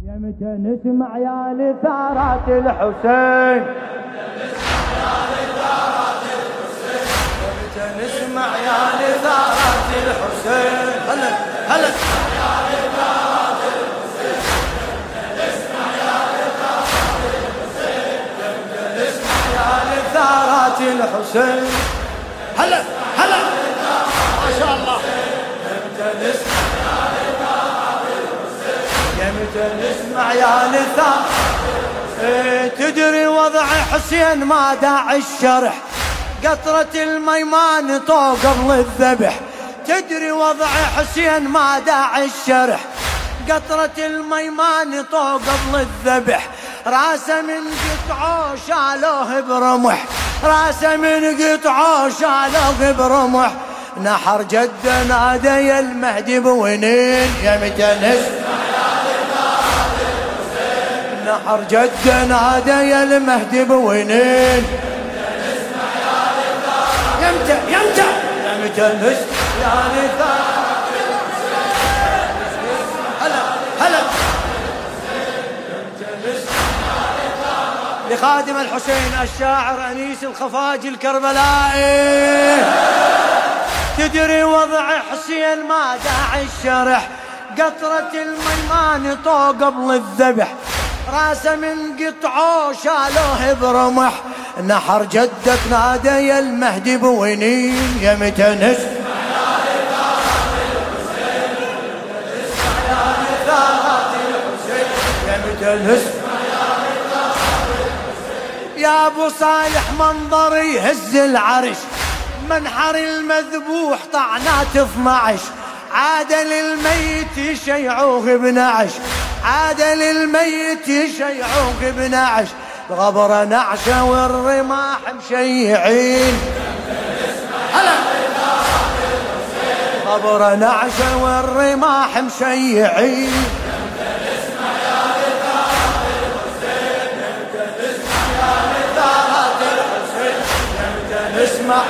متى نسمع يا لثارات الحسين، متى نسمع يا لثارات الحسين، هلا هلا يا لثارات الحسين، نسمع يا لثارات الحسين، نسمع يا لثارات الحسين، هلا هلا ما شاء الله. متى نسمع متى نسمع يا لثار، تدري وضع حسين ما داعي الشرح، قطرة المي ما نطوق قبل الذبح. تدري وضع حسين ما داعي الشرح، قطرة المي ما نطوق قبل الذبح. راسه من قطعه شالوه برمح، راسه من قطعه شالوه برمح. نحر جده نادى يا المهدي بونين، يا متى نسمع نحر جده نادى يا المهدي بونين، يمتى يمتى يمتى نسمع يا لثار. هلا هلا لخادم الحسين الشاعر أنيس الخفاجي الكربلائي. تدري وضع حسين ما داعي الشرح، قطرة المي ما نطوق قبل الذبح. راسه من قطعه شالوه برمح. نحر جدك نادى يا المهدي بونين، يا متى نسمع يا لثارات الحسين، نسمع يا لثارات الحسين، يا متى نسمع يا لثارات الحسين. يا ابو صالح منظر يهز العرش، منحر المذبوح طعنات 12. عاد للميت يشيعوه بنعش، عاد للميت يشيعوه بنعش. غبر نعشه والرماح مشيعين، هلا غبر نعشه والرماح مشيعين. نسمع يا لثارات الحسين، نسمع يا لثارات الحسين، نسمع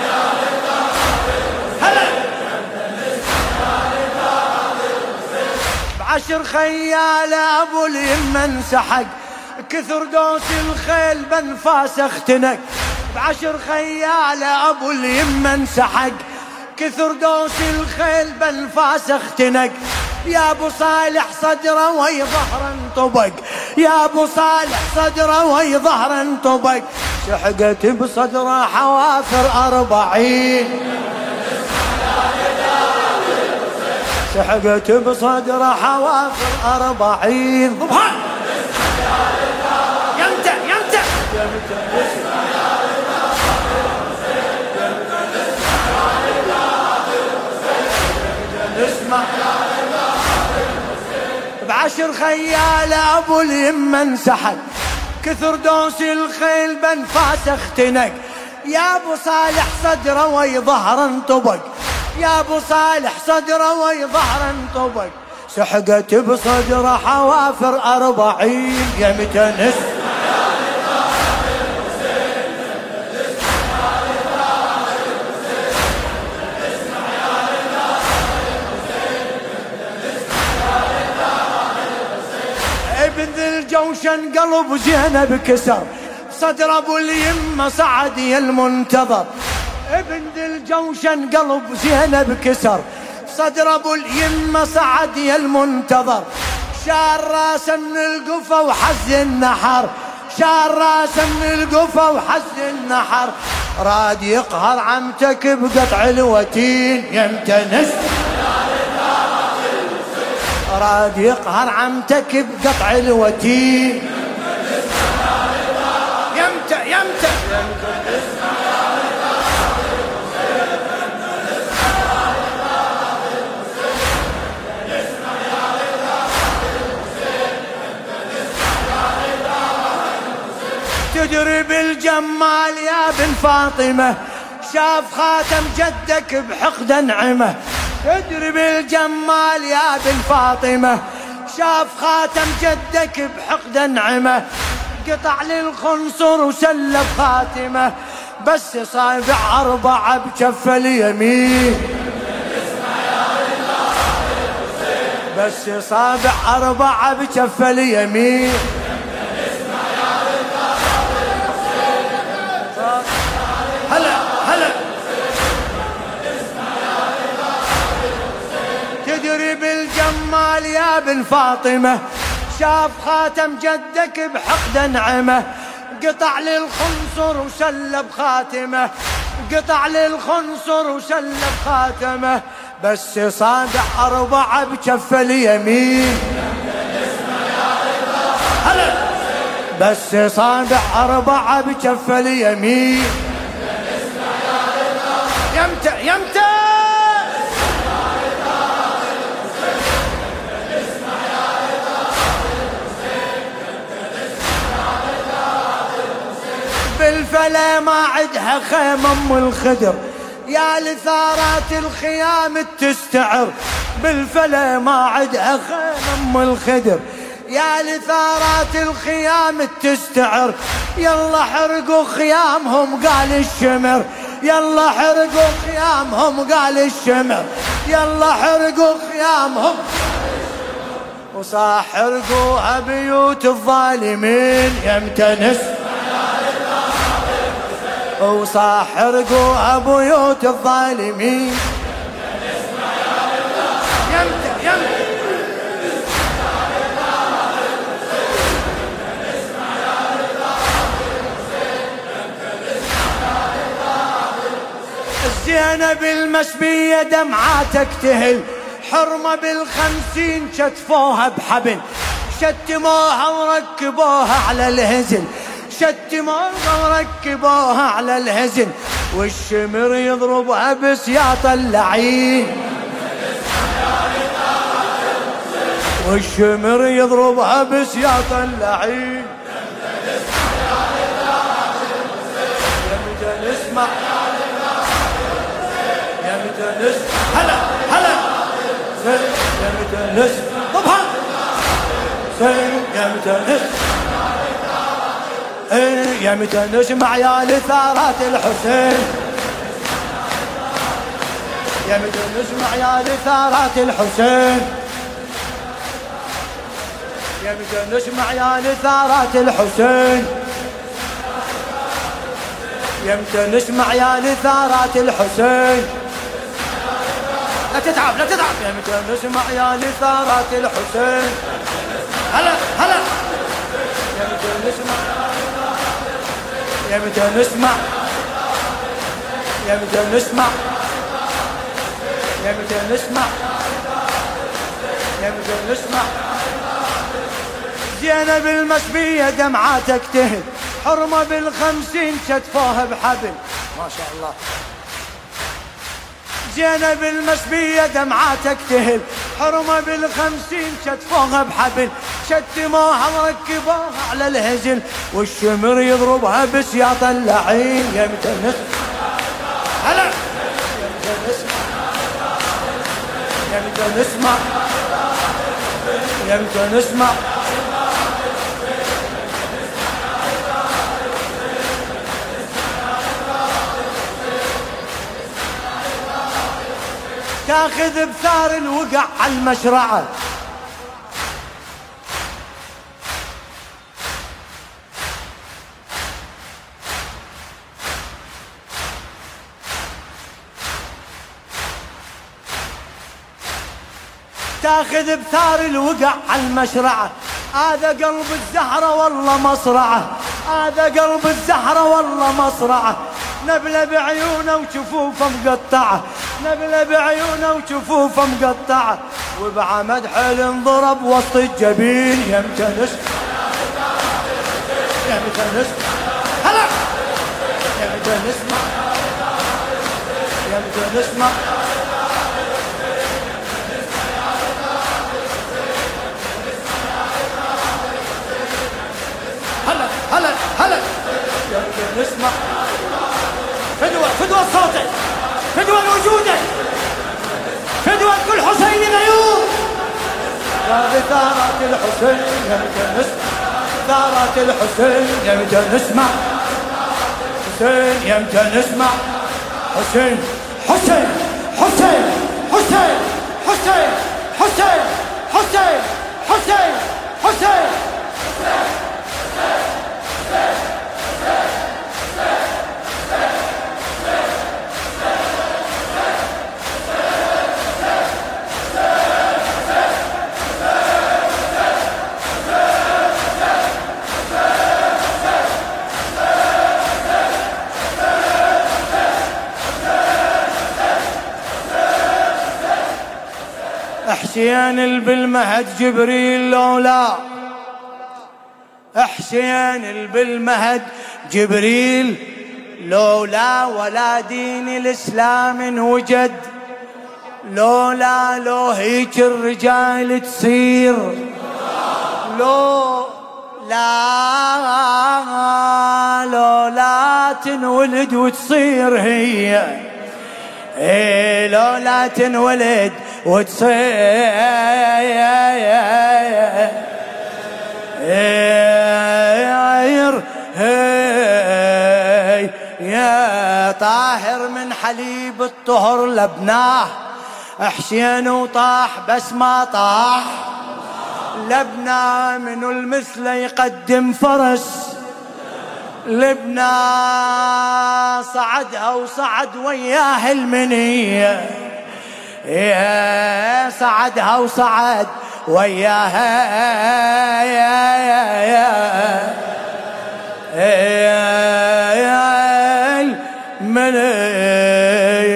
عشر خيال ابو اليمه انسحق، كثر دوس الخيل بنفاس اختنق. بعشر خيال ابو اليمه انسحق، كثر دوس الخيل بنفاس اختنق. يا ابو صالح صدره وي ظهره انطبق، يا ابو صالح صدره وي ظهره انطبق. شحقت بصدره حوافر 40، شحقت بصدره حوافر 40. ضبها يمتى يمتى نسمع بعشر خيال ابو اليمه انسحق، كثر دوس الخيل بنفاس اختنق. يا ابو صالح صدره وي ظهره انطبق، يا ابو صالح صدره وي ظهره انطبق. سحقت بصدره حوافر 40، يا متى نسمع يا لثارات الحسين، نسمع يا لثارات الحسين، نسمع يا لثارات الحسين، نسمع يا لثارات الحسين. ابن ذي الجوشن قلب زينب كسر، صدر ابو اليمه صعد يا المنتظر. ابن ذي الجوشن قلب زينب كسر، صدر ابو اليمه صعد يا المنتظر. شار راسه من القفا وحز النحر، شار راسه من القفا وحز النحر. راد يقهر عمتك بقطع الوتين، يمتى نسمع يا لثارات الحسين، راد يقهر عمتك بقطع الوتين. يمتى يمتى يمتى نسمع يا لثارات الحسين، نسمع يا لثارات الحسين، نسمع يا لثارات الحسين، نسمع يا لثارات الحسين. تدري بالجمال يا بن فاطمة، شاف خاتم جدك بحقد نعمه. تدري بالجمال يا بن فاطمة، شاف خاتم جدك بحقد نعمه. قطع للخنصر وسلب خاتمه، بس صابع 4 بجف اليمين. بس صابع 4 بكف اليمين. هلا هلا تدري بالجمال يا بن فاطمة، شاف خاتم جدك بحقد نعمه، قطع للخنصر وسلب خاتمه، قطع للخنصر وسلب خاتمه، بس صابع 4 بكف اليمين. هلا بس صابع 4 بكف اليمين. يمتى يمتى بالفلا ما عدها خيمة ام الخدر، يا لثارات الخيام تستعر. بالفلا ما عدها خيمة ام الخدر، يا لثارات الخيام تستعر. يلا حرقوا خيامهم قال الشمر، يلا حرقوا خيامهم قال الشمر، يلا حرقوا خيامهم. وصاح حرقوها بيوت الظالمين يمتى نسمع، وصاح حرقوها بيوت الظالمين يمتى يمتى. الزينب المسبية دمعاتك تهل، حرمة بال50 شتفوها بحبل، شتموها وركبوها على الهزل، شتموها وركبوها على الهزل، والشمر يضربها بسياط اللعين، والشمر يضربها بسياط اللعين. يا نسمع يا نسمع هلا هلا يا نسمع طبعا يا نسمع يا متى نسمع يا لثارات الحسين، يا متى نسمع يا لثارات الحسين، يا متى نسمع يا لثارات الحسين، يا متى نسمع يا لثارات الحسين. لا تتعب لا تتعب. يا متى نسمع يا لثارات الحسين. هلا هلا يا متى نسمع، يا متى نسمع، يا متى نسمع، يا متى نسمع، يا متى نسمع. زينب المسبية دمعاتك تهل، حرمة بال50 شتفوها بحبل. ما شاء الله. زينب المسبية دمعاتك تهل، حرمة بال50 شتفوها بحبل، شتموها وركبوها على الهزل، والشمر يضربها بسياط اللعين. يا متى نسمع هلا يا متى نسمع، يا متى نسمع، يا متى نسمع. تاخذ بثار الوقع على المشرعة، تاخذ بثار الوقع على المشرعة. هذا قلب الزهرة والله مصرعة، هذا قلب الزهرة والله مصرعة. نبلة بعيونه وشفوفه مقطعة، نبلة بعيونه وشفوفه مقطعة، وبعمد حيل انضرب وسط الجبين. يا متى نسمع، يا متى نسمع هلا يا متى نسمع، يا متى نسمع. هلا هلا هلا يا متى نسمع. فدوة فدوة صوتك، فدوة وجودك، فدوة كل حسين عيون. يا ثارات الحسين يا متى نسمع، ثارات الحسين يا متى نسمع، حسين يا متى نسمع. حسين حسين حسين حسين حسين حسين حسين حسين حسين. حسين بالمهد جبريل لولا، حسين بالمهد جبريل لولا، ولا دين الإسلام انوجد لولا، لو هيك الرجال تصير لولا تنولد وتصير هي، لولا تنولد وتصير يا طاهر من حليب الطهر لبناه، حسين وطاح بس ما طاح لبناه، من المثل يقدم فرس لبنى، صعدها وصعد وياه المنية، صعدها وصعد وياها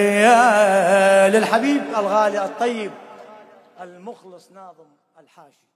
المنية. للحبيب الغالي الطيب المخلص ناظم الحاشي.